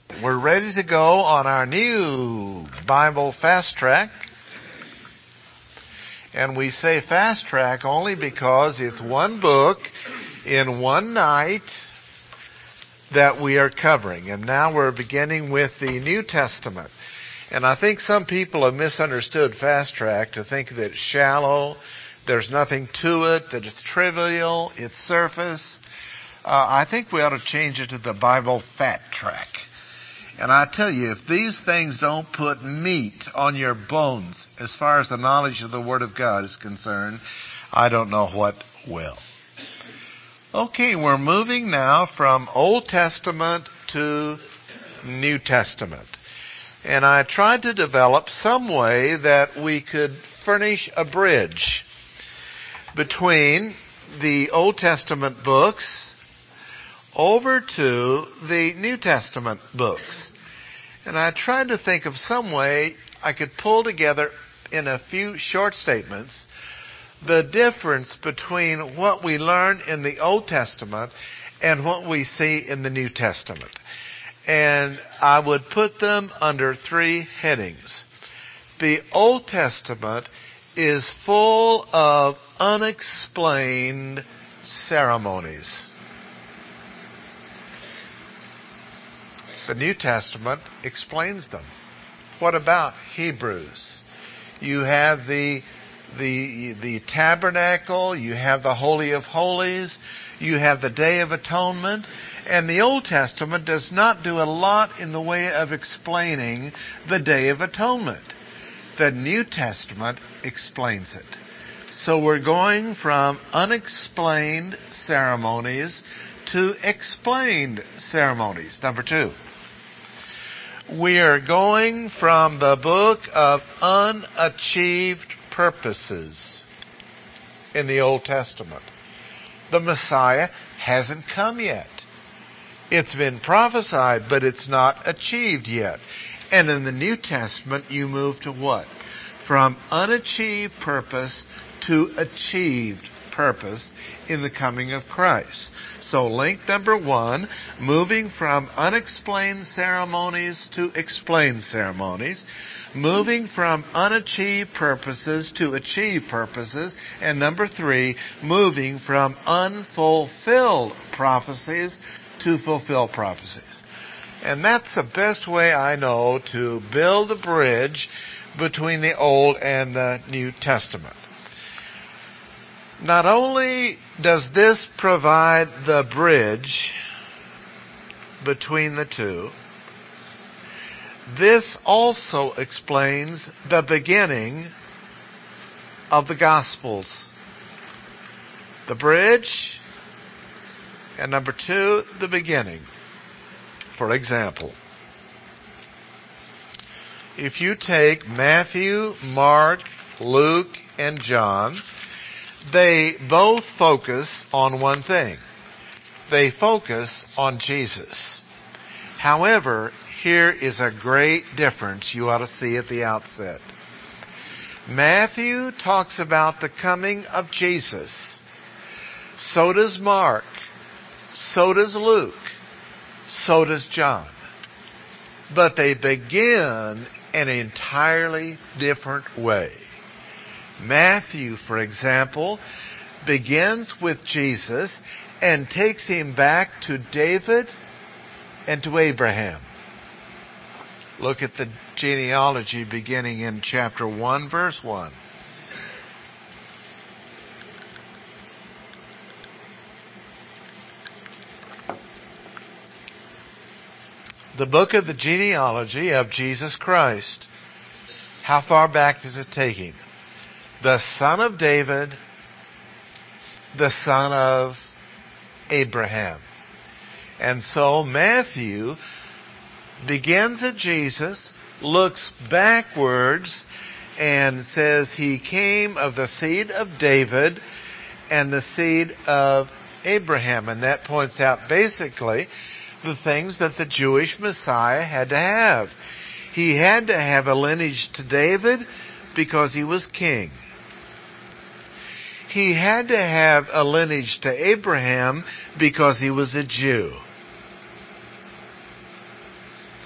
We're ready to go on our new Bible Fast Track. And we say Fast Track only because it's one book in one night that we are covering. And now we're beginning with the New Testament. And I think some people have misunderstood Fast Track to think that it's shallow, there's nothing to it, that it's trivial, it's surface. I think we ought to change it to the Bible Fat Track. And I tell you, if these things don't put meat on your bones as far as the knowledge of the Word of God is concerned, I don't know what will. Okay, we're moving now from Old Testament to New Testament. And I tried to develop some way that we could furnish a bridge between the Old Testament books over to the New Testament books. And I tried to think of some way I could pull together in a few short statements the difference between what we learn in the Old Testament and what we see in the New Testament. And I would put them under three headings. The Old Testament is full of unexplained ceremonies. The New Testament explains them. What about Hebrews? You have the tabernacle, you have the Holy of Holies, you have the Day of Atonement, and the Old Testament does not do a lot in the way of explaining the Day of Atonement. The New Testament explains it. So we're going from unexplained ceremonies to explained ceremonies. Number two. We are going from the book of unachieved purposes in the Old Testament. The Messiah hasn't come yet. It's been prophesied, but it's not achieved yet. And in the New Testament, you move to what? From unachieved purpose to achieved purpose in the coming of Christ. So link number one, moving from unexplained ceremonies to explained ceremonies, moving from unachieved purposes to achieved purposes, and number three, moving from unfulfilled prophecies to fulfilled prophecies. And that's the best way I know to build a bridge between the Old and the New Testament. Not only does this provide the bridge between the two, this also explains the beginning of the Gospels. The bridge, and number two, the beginning. For example, if you take Matthew, Mark, Luke, and John, they both focus on one thing. They focus on Jesus. However, here is a great difference you ought to see at the outset. Matthew talks about the coming of Jesus. So does Mark. So does Luke. So does John. But they begin an entirely different way. Matthew, for example, begins with Jesus and takes him back to David and to Abraham. Look at the genealogy beginning in chapter 1, verse 1. The book of the genealogy of Jesus Christ. How far back does it take him? The son of David, the son of Abraham. And so Matthew begins at Jesus, looks backwards, and says he came of the seed of David and the seed of Abraham. And that points out basically the things that the Jewish Messiah had to have. He had to have a lineage to David because he was king. He had to have a lineage to Abraham because he was a Jew.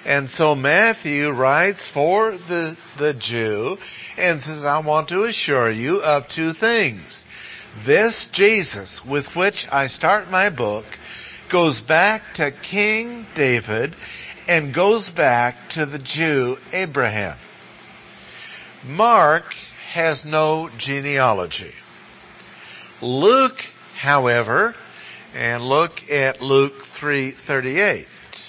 And so Matthew writes for the Jew and says, I want to assure you of two things. This Jesus with which I start my book goes back to King David and goes back to the Jew Abraham. Mark has no genealogy. Luke, however, and look at Luke 3:38.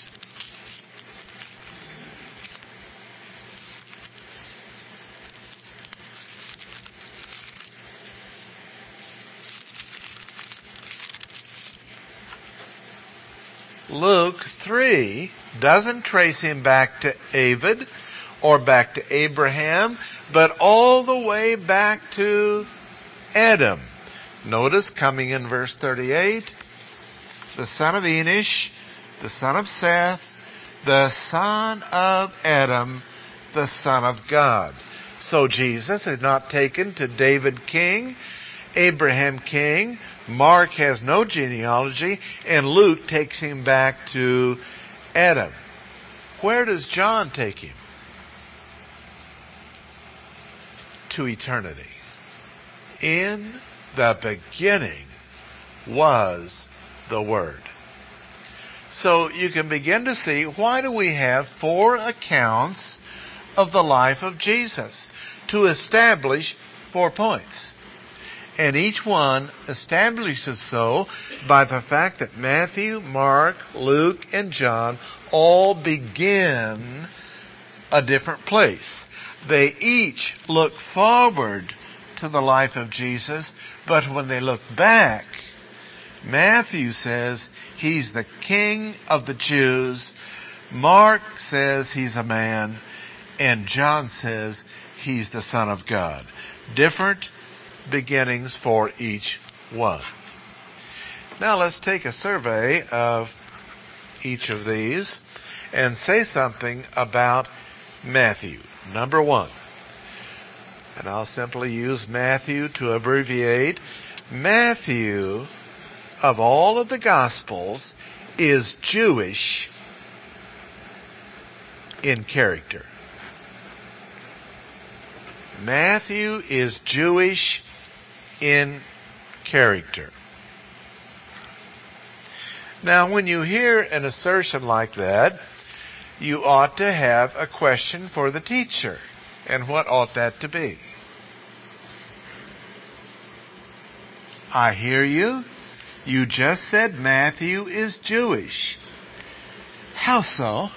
Luke 3 doesn't trace him back to David or back to Abraham, but all the way back to Adam. Notice coming in verse 38, the son of Enosh, the son of Seth, the son of Adam, the son of God. So Jesus is not taken to David king, Abraham king. Mark has no genealogy, and Luke takes him back to Adam. Where does John take him? To eternity. In the beginning was the Word. So you can begin to see, why do we have 4 accounts of the life of Jesus? To establish 4 points. And each one establishes so by the fact that Matthew, Mark, Luke, and John all begin a different place. They each look forward to the life of Jesus, but when they look back, Matthew says he's the King of the Jews, Mark says he's a man, and John says he's the Son of God. Different beginnings for each one. Now let's take a survey of each of these and say something about Matthew. Number 1. And I'll simply use Matthew to abbreviate. Matthew, of all of the Gospels, is Jewish in character. Matthew is Jewish in character. Now, when you hear an assertion like that, you ought to have a question for the teacher. And what ought that to be? I hear you. You just said Matthew is Jewish. How so?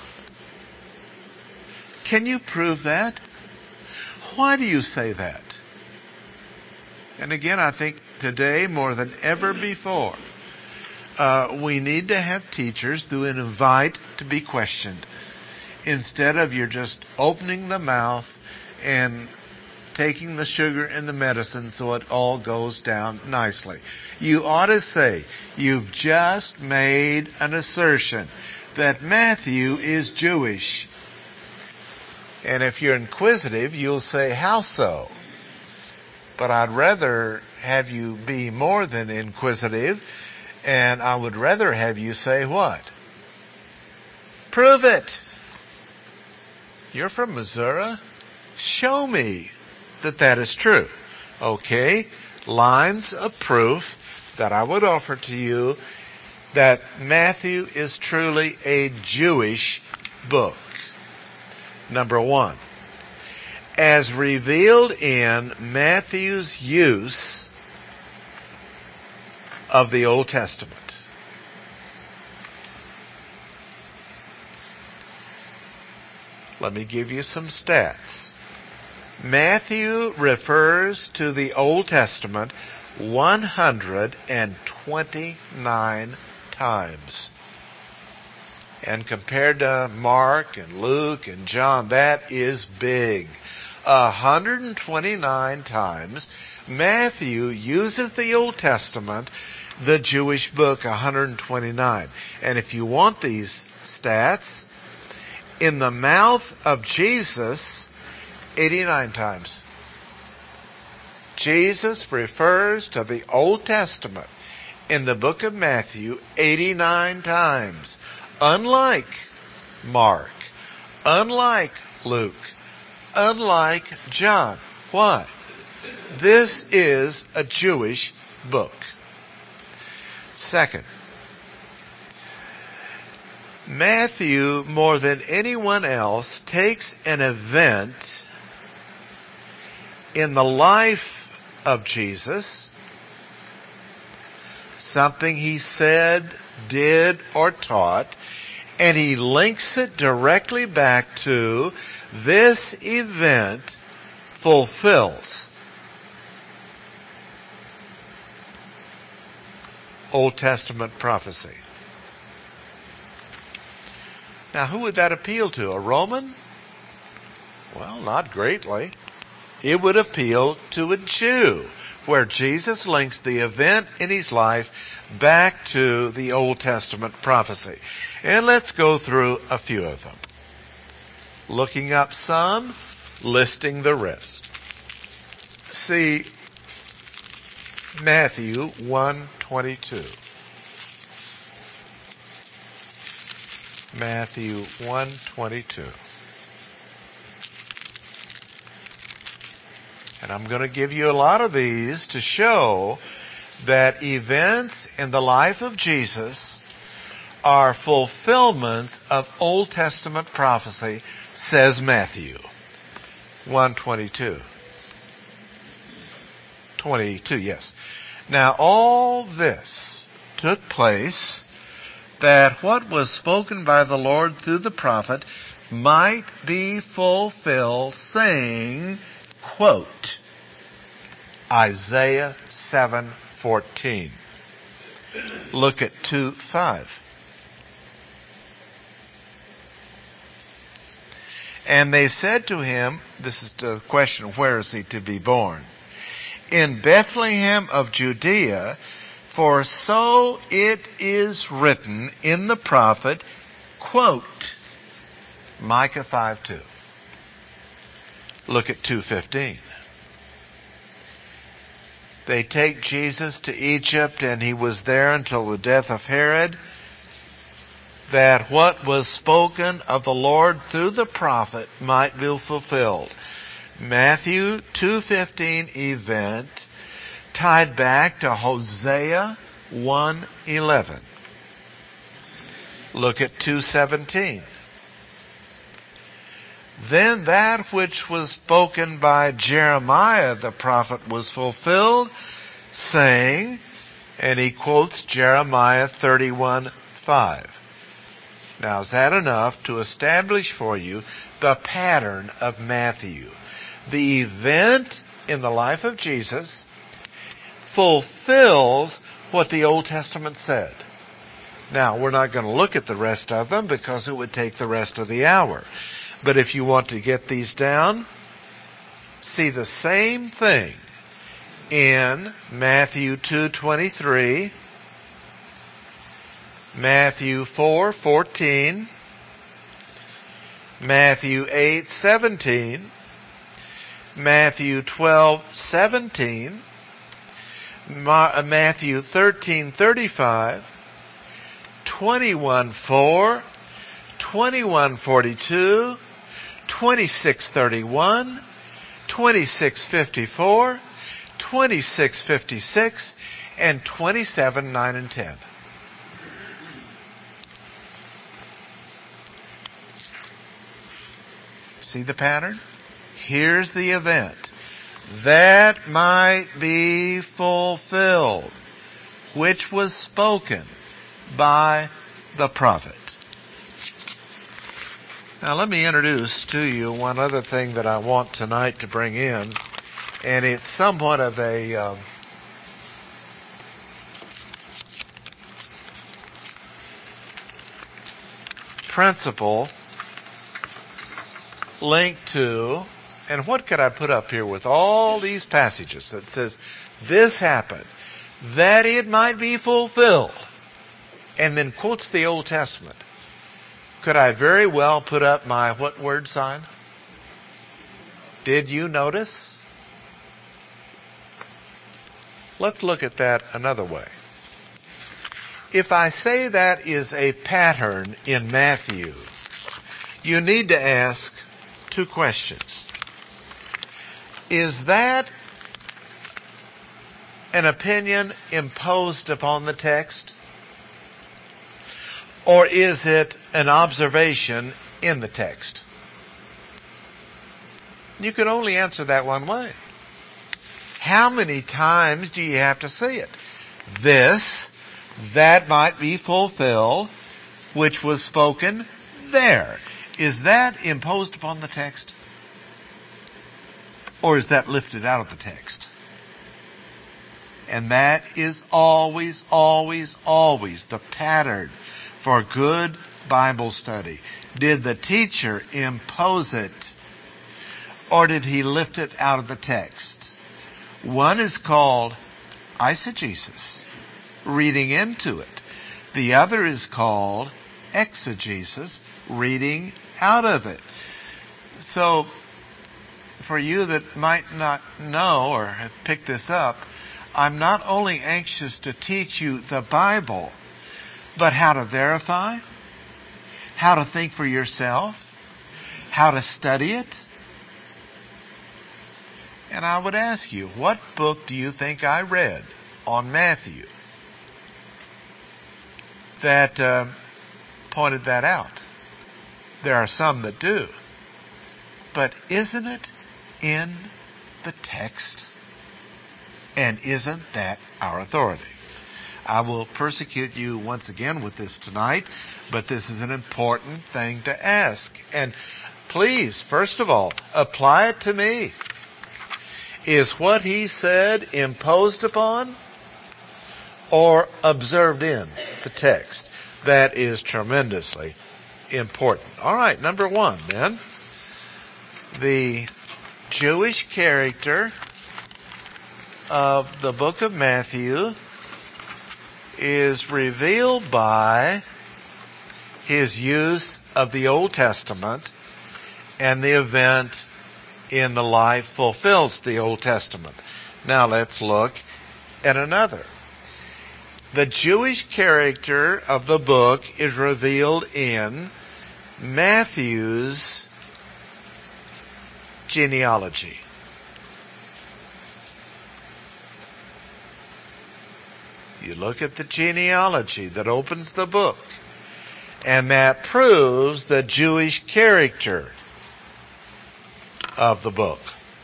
Can you prove that? Why do you say that? And again, I think today more than ever before, we need to have teachers who invite to be questioned. Instead of you're just opening the mouth and taking the sugar and the medicine so it all goes down nicely. You ought to say, you've just made an assertion that Matthew is Jewish. And if you're inquisitive, you'll say, how so? But I'd rather have you be more than inquisitive, and I would rather have you say what? Prove it. You're from Missouri? Show me that is true. Okay, lines of proof that I would offer to you that Matthew is truly a Jewish book. Number 1, as revealed in Matthew's use of the Old Testament. Let me give you some stats. Matthew refers to the Old Testament 129 times. And compared to Mark and Luke and John, that is big. 129 times Matthew uses the Old Testament, the Jewish book, 129. And if you want these stats, in the mouth of Jesus, 89 times. Jesus refers to the Old Testament in the book of Matthew 89 times. Unlike Mark, Unlike Luke, unlike John. Why? This is a Jewish book. Second, Matthew, more than anyone else, takes an event in the life of Jesus, something he said, did, or taught, and he links it directly back to this event fulfills Old Testament prophecy. Now, who would that appeal to? A Roman? Well, not greatly. It would appeal to a Jew, where Jesus links the event in his life back to the Old Testament prophecy. And let's go through a few of them. Looking up some, listing the rest. See Matthew 1:22. Matthew 1:22. And I'm going to give you a lot of these to show that events in the life of Jesus are fulfillments of Old Testament prophecy, says Matthew 1:22. 22, yes. Now all this took place that what was spoken by the Lord through the prophet might be fulfilled, saying, quote, Isaiah 7:14. Look at 2:5. And they said to him, this is the question, where is he to be born? In Bethlehem of Judea, for so it is written in the prophet, quote, Micah 5:2. Look at 2:15. They take Jesus to Egypt, and he was there until the death of Herod, that what was spoken of the Lord through the prophet might be fulfilled. Matthew 2:15 event tied back to Hosea 1:11. Look at 2:17. Then that which was spoken by Jeremiah the prophet was fulfilled, saying, and he quotes Jeremiah 31:5. Now, is that enough to establish for you the pattern of Matthew? The event in the life of Jesus fulfills what the Old Testament said. Now, we're not going to look at the rest of them because it would take the rest of the hour. But if you want to get these down, see the same thing in Matthew 2:23, Matthew 4:14, Matthew 8:17, Matthew 12:17, Matthew 13:35, 21:4, 21:42, 26:31, 26:54, 26:56, and 27:9 and 10. See the pattern? Here's the event. That might be fulfilled, which was spoken by the prophet. Now let me introduce to you one other thing that I want tonight to bring in, and it's somewhat of a principle linked to, and what could I put up here with all these passages that says this happened, that it might be fulfilled, and then quotes the Old Testament. Could I very well put up my what word sign? Did you notice? Let's look at that another way. If I say that is a pattern in Matthew, you need to ask two questions. Is that an opinion imposed upon the text? Or is it an observation in the text? You can only answer that one way. How many times do you have to say it? This, that might be fulfilled, which was spoken there. Is that imposed upon the text? Or is that lifted out of the text? And that is always, always, always the pattern for good Bible study. Did the teacher impose it, or did he lift it out of the text? One is called eisegesis, reading into it. The other is called exegesis, reading out of it. So, for you that might not know or have picked this up, I'm not only anxious to teach you the Bible, but how to verify, how to think for yourself, how to study it. And I would ask you, what book do you think I read on Matthew that pointed that out? There are some that do. But isn't it in the text? And isn't that our authority? I will persecute you once again with this tonight, but this is an important thing to ask. And please, first of all, apply it to me. Is what he said imposed upon or observed in the text? That is tremendously important. All right, number one then. The Jewish character of the book of Matthew is revealed by his use of the Old Testament, and the event in the life fulfills the Old Testament. Now let's look at another. The Jewish character of the book is revealed in Matthew's genealogy. You look at the genealogy that opens the book, and that proves the Jewish character of the book.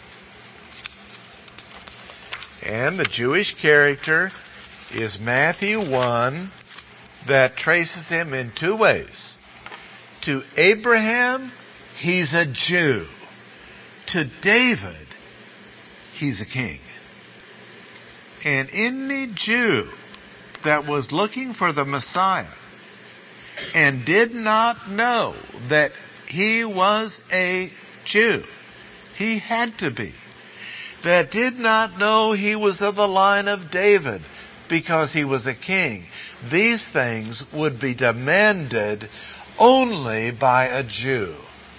And the Jewish character is Matthew 1, that traces him in two ways. To Abraham, he's a Jew. To David, he's a king. And any Jew that was looking for the Messiah and did not know that he was a Jew, he had to be, that did not know he was of the line of David because he was a king, these things would be demanded only by a Jew.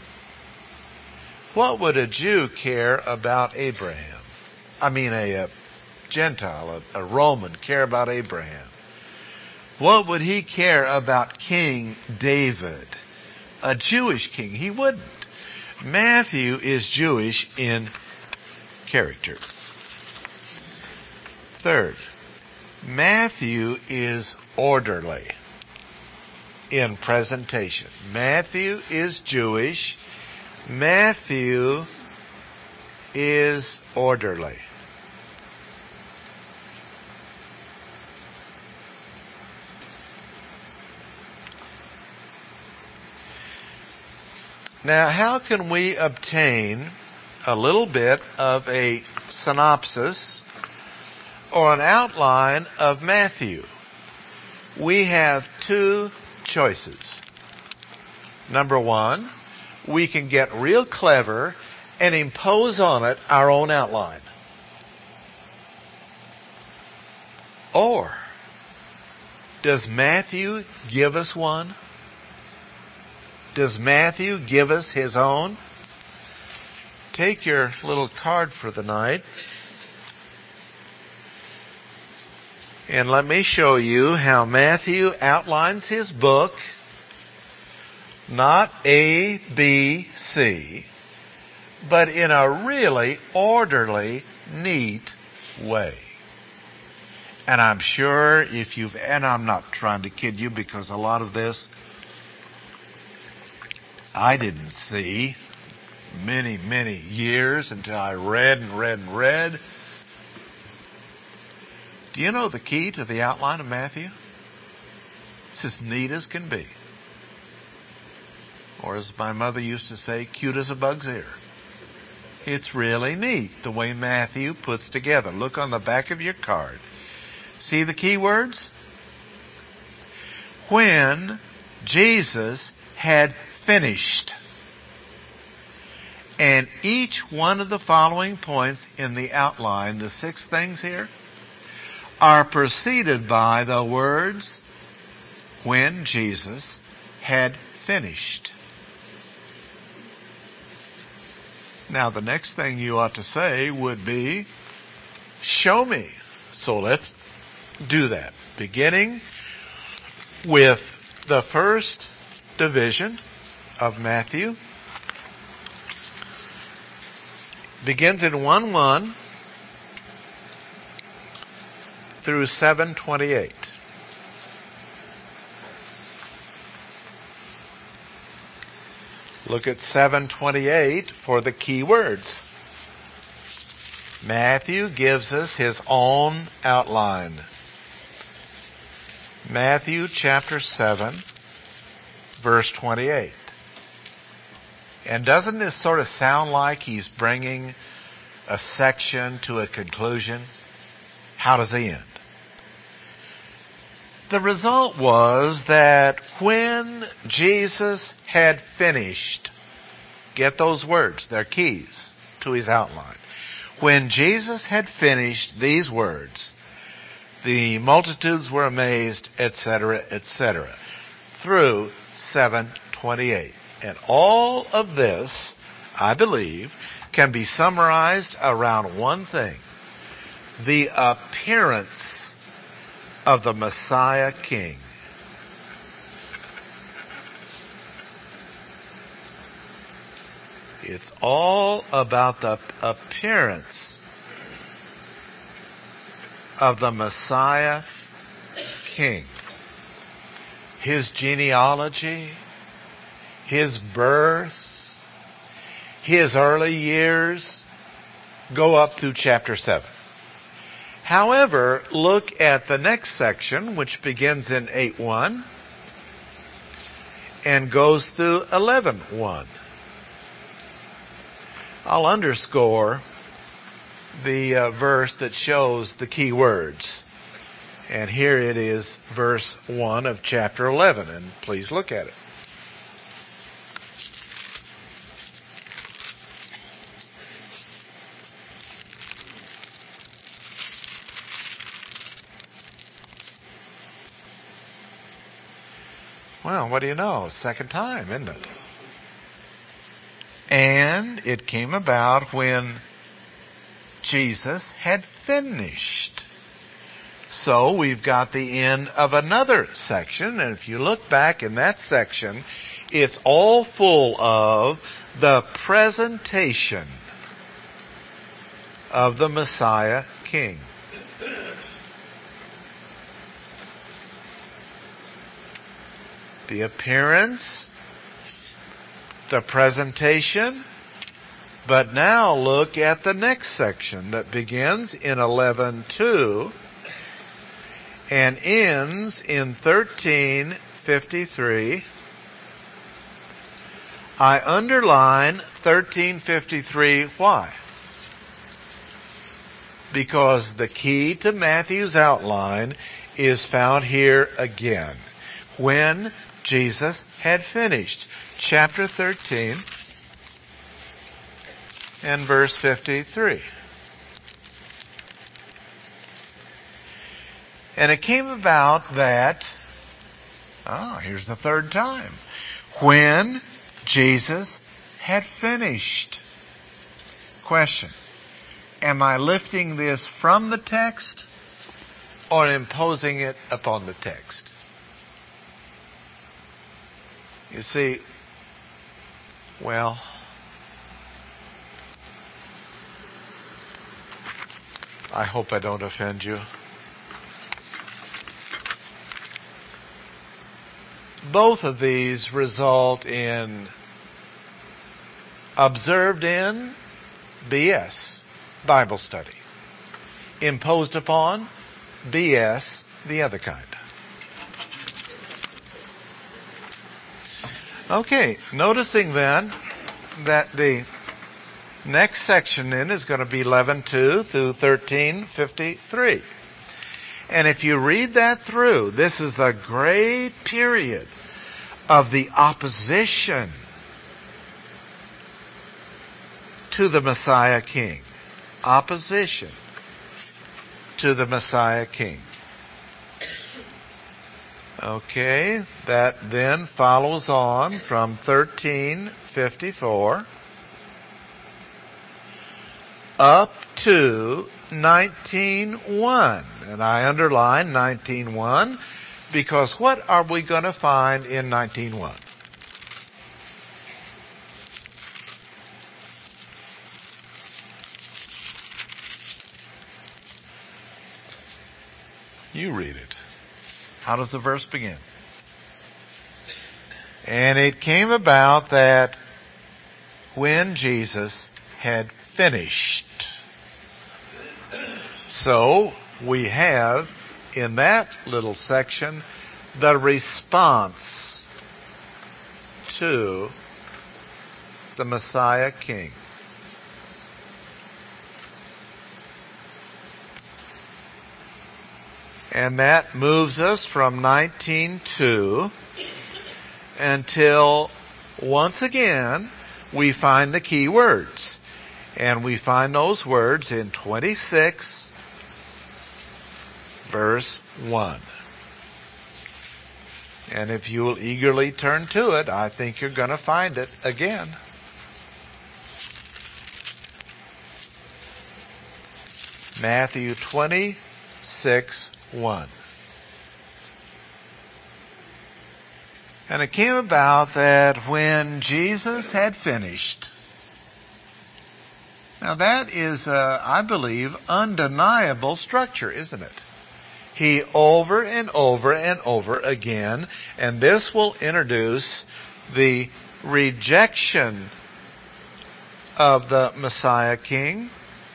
What would a Jew care about Abraham? I mean, a Gentile, a Roman, care about Abraham? What would he care about King David? A Jewish king? He wouldn't. Matthew is Jewish in character. Third, Matthew is orderly in presentation. Matthew is Jewish. Matthew is orderly. Now, how can we obtain a little bit of a synopsis or an outline of Matthew? We have two choices. Number one, we can get real clever and impose on it our own outline. Or, does Matthew give us one? Does Matthew give us his own? Take your little card for the night, and let me show you how Matthew outlines his book Not A, B, C, but in a really orderly, neat way. And I'm sure and I'm not trying to kid you, because a lot of this I didn't see many, many years until I read and read and read. Do you know the key to the outline of Matthew? It's as neat as can be. Or as my mother used to say, cute as a bug's ear. It's really neat the way Matthew puts together. Look on the back of your card. See the key words? When Jesus had finished. And each one of the following points in the outline, the 6 things here, are preceded by the words, when Jesus had finished. Now the next thing you ought to say would be, show me. So let's do that. Beginning with the first division of Matthew. Begins in 1:1 through 7:28. Look at 7:28 for the key words. Matthew gives us his own outline. Matthew chapter 7, verse 28. And doesn't this sort of sound like he's bringing a section to a conclusion? How does he end? The result was that when Jesus had finished, get those words, they're keys to his outline. When Jesus had finished these words, the multitudes were amazed, etc., etc., through 7:28. And all of this, I believe, can be summarized around one thing: the appearance of the Messiah King. It's all about the appearance of the Messiah King. His genealogy, his birth, his early years go up through chapter 7. However, look at the next section, which begins in 8:1 and goes through 11:1. I'll underscore the verse that shows the key words. And here it is, verse 1 of chapter 11, and please look at it. Well, what do you know? Second time, isn't it? And it came about when Jesus had finished. So we've got the end of another section, and if you look back in that section, it's all full of the presentation of the Messiah King. The appearance, the presentation, but now look at the next section that begins in 11:2 and ends in 13:53. I underline 13:53. Why? Because the key to Matthew's outline is found here again. When Jesus had finished. Chapter 13 and verse 53. And it came about that, here's the third time, when Jesus had finished. Question: am I lifting this from the text or imposing it upon the text? You see, Well, I hope I don't offend you. Both of these result in observed in BS, Bible study. Imposed upon BS, the other kind. Okay, noticing then that the next section then is going to be 11:2 through 13:53. And if you read that through, this is the great period of the opposition to the Messiah King. Opposition to the Messiah King. Okay, that then follows on from 13:54 up to 19:1. And I underline 19:1 because what are we going to find in 19:1? You read it. How does the verse begin? And it came about that when Jesus had finished. So we have in that little section the response to the Messiah King. And that moves us from 19:2 until once again we find the key words. And we find those words in 26 verse 1. And if you will eagerly turn to it, I think you're going to find it again. Matthew 26:1. And it came about that when Jesus had finished. Now that is, I believe, undeniable structure, isn't it? He over and over and over again, and this will introduce the rejection of the Messiah King.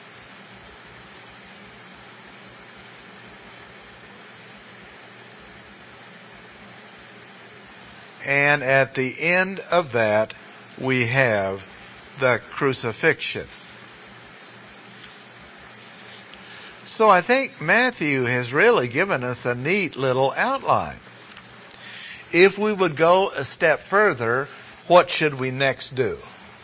And at the end of that, we have the crucifixion. So I think Matthew has really given us a neat little outline. If we would go a step further, what should we next do?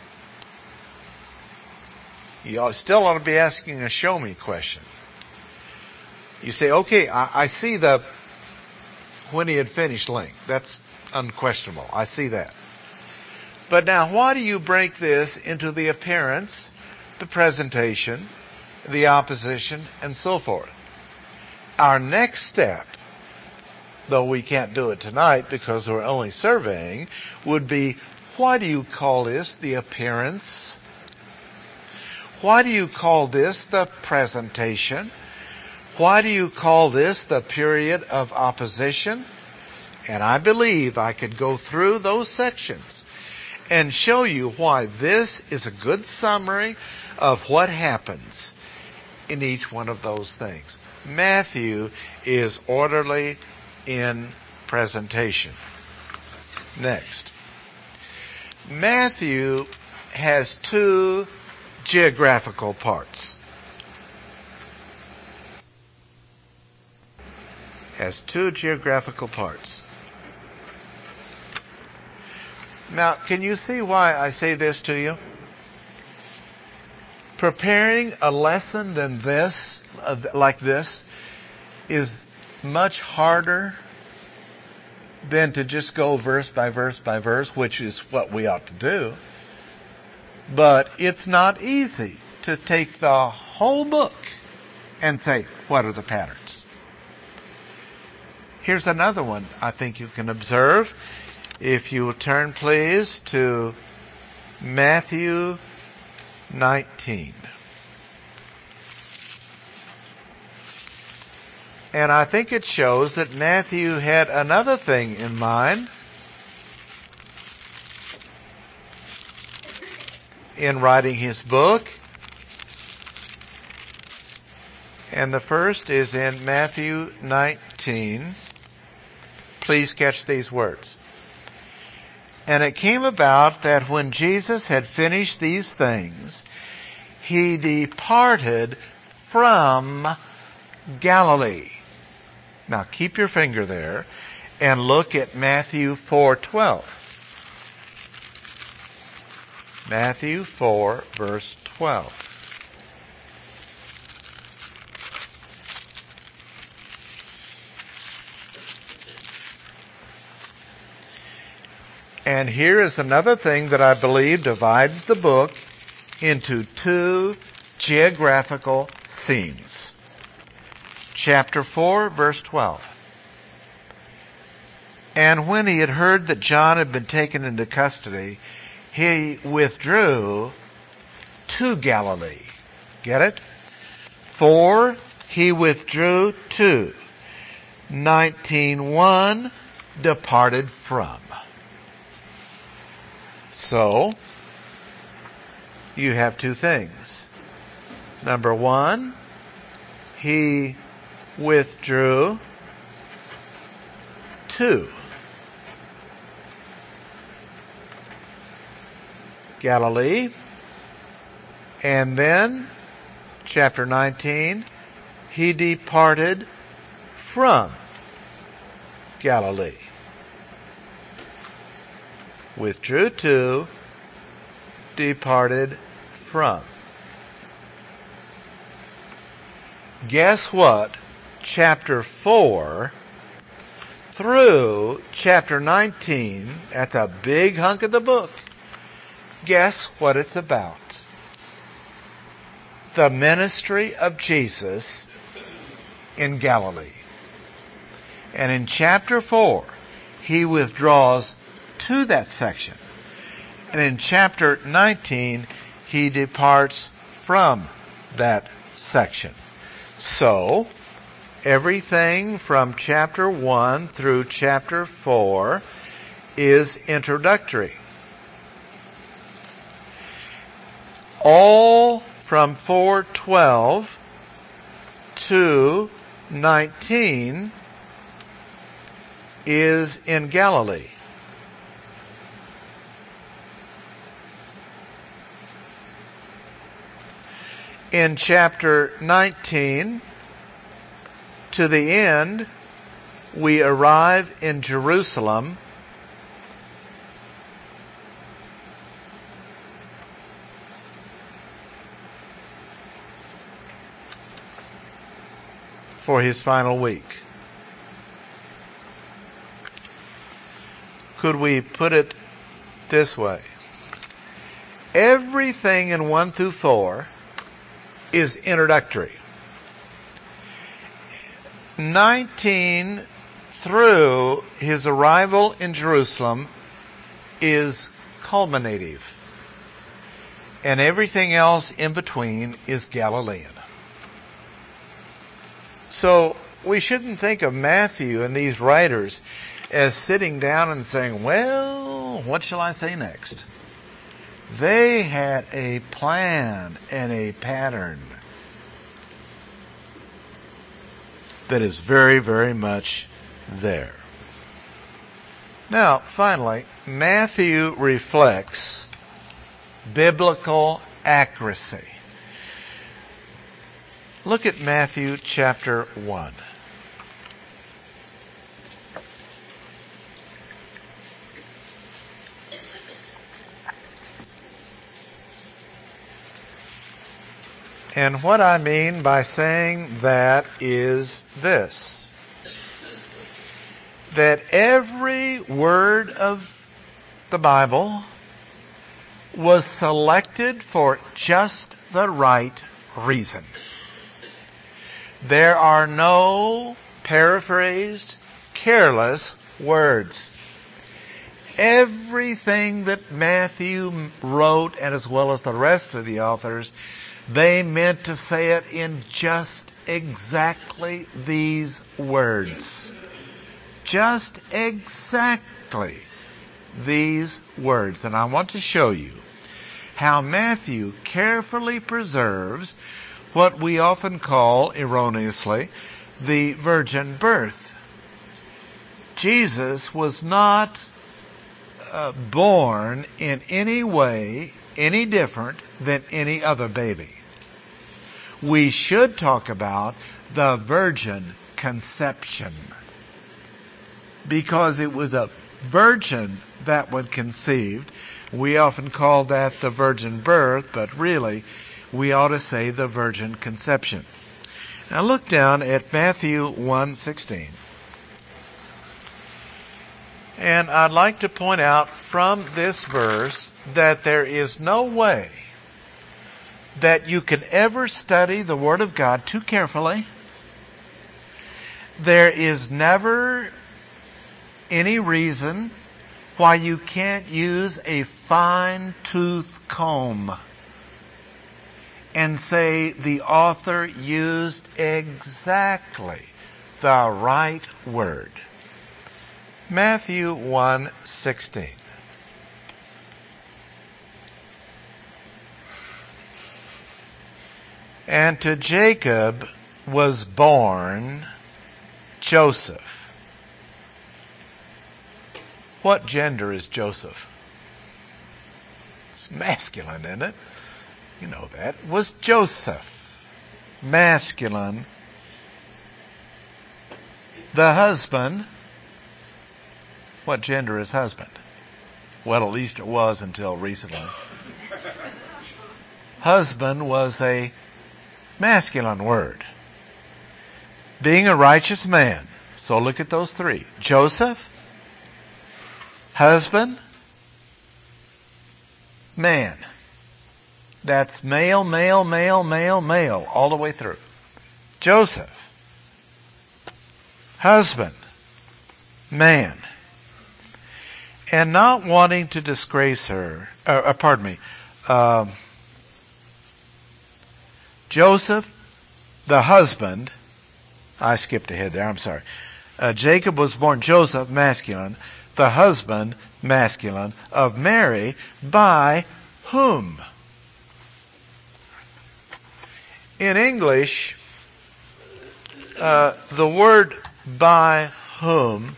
You still ought to be asking a show me question. You say, okay, I see the when he had finished link. That's unquestionable. I see that. But now, why do you break this into the appearance, the presentation, the opposition, and so forth? Our next step, though we can't do it tonight because we're only surveying, would be, why do you call this the appearance? Why do you call this the presentation? Why do you call this the period of opposition? And I believe I could go through those sections and show you why this is a good summary of what happens in each one of those things. Matthew is orderly in presentation. Next. Matthew has two geographical parts. Now, can you see why I say this to you? Preparing a lesson than this, like this, is much harder than to just go verse by verse by verse, which is what we ought to do. But it's not easy to take the whole book and say, what are the patterns? Here's another one I think you can observe. If you will turn, please, to Matthew 19. And I think it shows that Matthew had another thing in mind in writing his book. And the first is in Matthew 19. Please catch these words. And it came about that when Jesus had finished these things, he departed from Galilee. Now keep your finger there and look at Matthew 4:12. Matthew 4 verse 12. And here is another thing that I believe divides the book into two geographical scenes. Chapter 4, verse 12. And when he had heard that John had been taken into custody, he withdrew to Galilee. Get it? For he withdrew to. 19:1, departed from. So, you have two things. Number one, he withdrew to Galilee. And then, chapter 19, he departed from Galilee. Withdrew to, departed from. Guess what? Chapter 4 through chapter 19, that's a big hunk of the book. Guess what it's about? The ministry of Jesus in Galilee. And in chapter 4, he withdraws to that section. And in chapter 19, he departs from that section. So, everything from chapter 1 through chapter 4 is introductory. All from 4:12 to 19 is in Galilee. In chapter 19, to the end, we arrive in Jerusalem. For his final week. Could we put it this way? Everything in 1 through 4 is introductory. 19 through his arrival in Jerusalem is culminative. And everything else in between is Galilean. So we shouldn't think of Matthew and these writers as sitting down and saying, well, what shall I say next? They had a plan and a pattern that is very, very much there. Now, finally, Matthew reflects biblical accuracy. Look at Matthew chapter 1. And what I mean by saying that is this: that every word of the Bible was selected for just the right reason. There are no paraphrased, careless words. everything that Matthew wrote, and as well as the rest of the authors, they meant to say it in just exactly these words. Just exactly these words. And I want to show you how Matthew carefully preserves what we often call, erroneously, the virgin birth. Jesus was not born in any way any different than any other baby. We should talk about the virgin conception, because it was a virgin that was conceived. We often call that the virgin birth, but really we ought to say the virgin conception. Now look down at Matthew 1:16. And I'd like to point out from this verse that there is no way that you can ever study the Word of God too carefully. There is never any reason why you can't use a fine-tooth comb and say the author used exactly the right word. Matthew 1:16. And to Jacob was born Joseph. What gender is Joseph? It's masculine, isn't it? You know that. Was Joseph masculine? The husband, what gender is husband? Well, at least it was until recently. Husband was a masculine word. Being a righteous man. So look at those three. Joseph, husband, man. That's male, male, male, male, male, all the way through. Joseph, husband, man. And not wanting to disgrace her, Joseph, the husband, I skipped ahead there, I'm sorry. Jacob was born Joseph, masculine, the husband, masculine, of Mary, by whom? In English, the word by whom,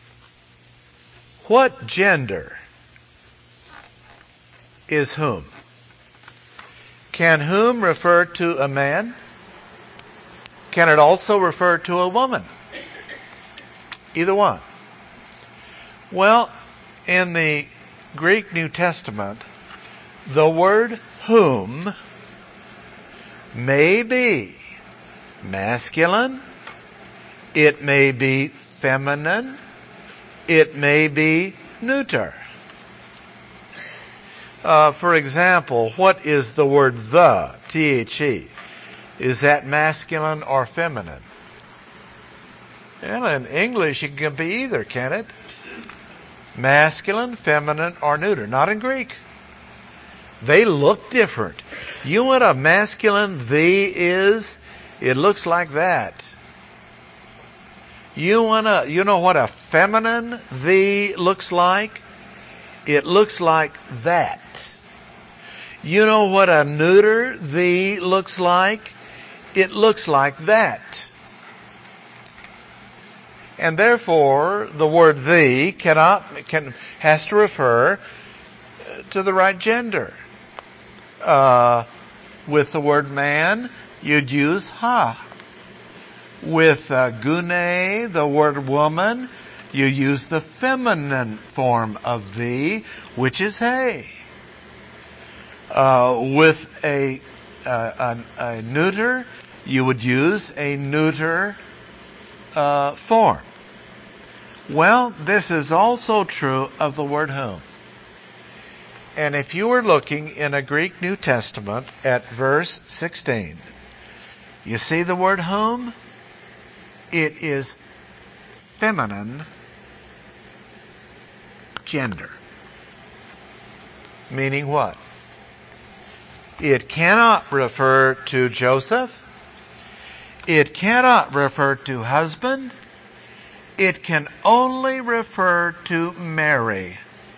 what gender is whom? Can whom refer to a man? Can it also refer to a woman? Either one. Well, in the Greek New Testament, the word whom may be masculine, it may be feminine, it may be neuter. For example, what is the word the, T-H-E? Is that masculine or feminine? Well, in English it can be either, can it? Masculine, feminine, or neuter. Not in Greek. They look different. You know what a masculine thee is? It looks like that. You know what a feminine thee looks like? It looks like that. You know what a neuter thee looks like? It looks like that. And therefore, the word thee has to refer to the right gender. With the word man, you'd use ha. With gune, the word woman, you use the feminine form of thee, which is hey. With a neuter, you would use a neuter form. Well, this is also true of the word whom. And if you were looking in a Greek New Testament at verse 16, you see the word whom? It is feminine gender. Meaning what? It cannot refer to Joseph. It cannot refer to husband. It can only refer to Mary.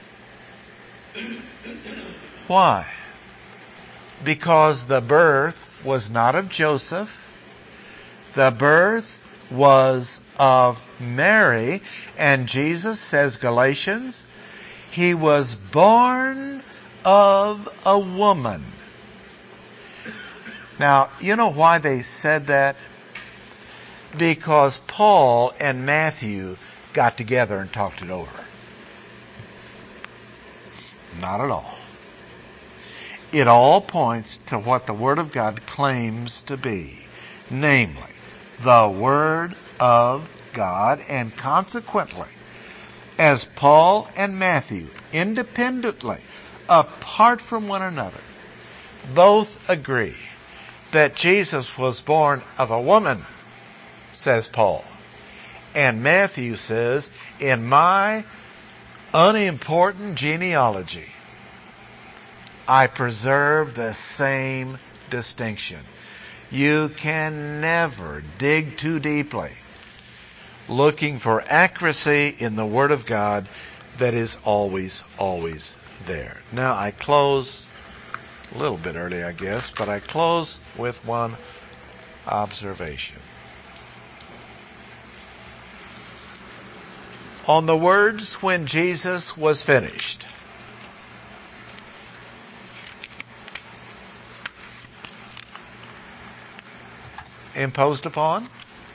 Why? Because the birth was not of Joseph. The birth was of Mary. And Jesus says, Galatians, he was born of a woman. Now, you know why they said that? Because Paul and Matthew got together and talked it over. Not at all. It all points to what the Word of God claims to be, namely, the Word of God, and consequently, as Paul and Matthew, independently, apart from one another, both agree that Jesus was born of a woman, says Paul. And Matthew says, in my unimportant genealogy, I preserve the same distinction. You can never dig too deeply looking for accuracy in the Word of God that is always, always there. Now I close a little bit early, I guess, but I close with one observation. On the words, when Jesus was finished, imposed upon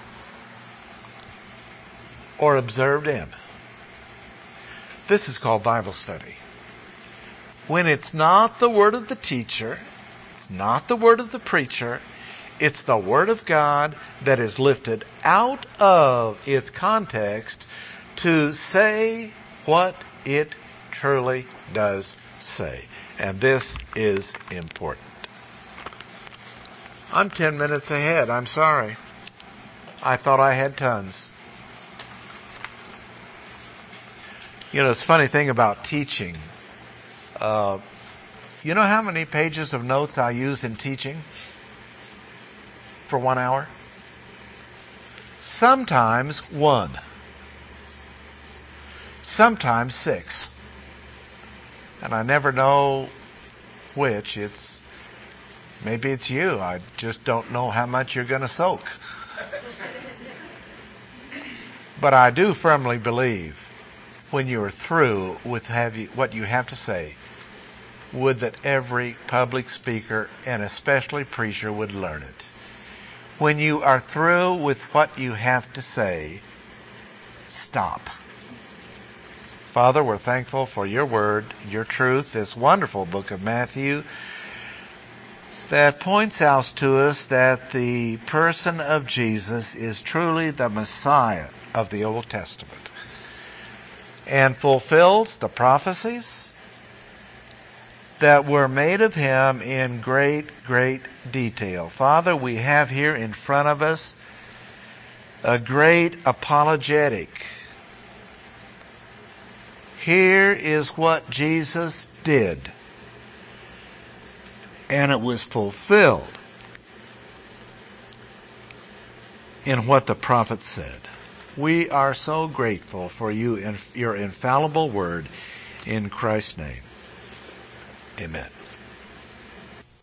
or observed in. This is called Bible study. When it's not the word of the teacher, it's not the word of the preacher, it's the Word of God that is lifted out of its context to say what it truly does say. And this is important. I'm 10 minutes ahead. I'm sorry. I thought I had tons. You know, it's a funny thing about teaching. You know how many pages of notes I use in teaching for 1 hour? Sometimes 1. Sometimes 6. And I never know which. Maybe it's you. I just don't know how much you're going to soak. But I do firmly believe when you're through with what you have to say, would that every public speaker and especially preacher would learn it. When you are through with what you have to say, stop. Father, we're thankful for your word, your truth, this wonderful book of Matthew that points out to us that the person of Jesus is truly the Messiah of the Old Testament and fulfills the prophecies that were made of him in great, great detail. Father, we have here in front of us a great apologetic. Here is what Jesus did. And it was fulfilled in what the prophet said. We are so grateful for you and your infallible word in Christ's name. Amen.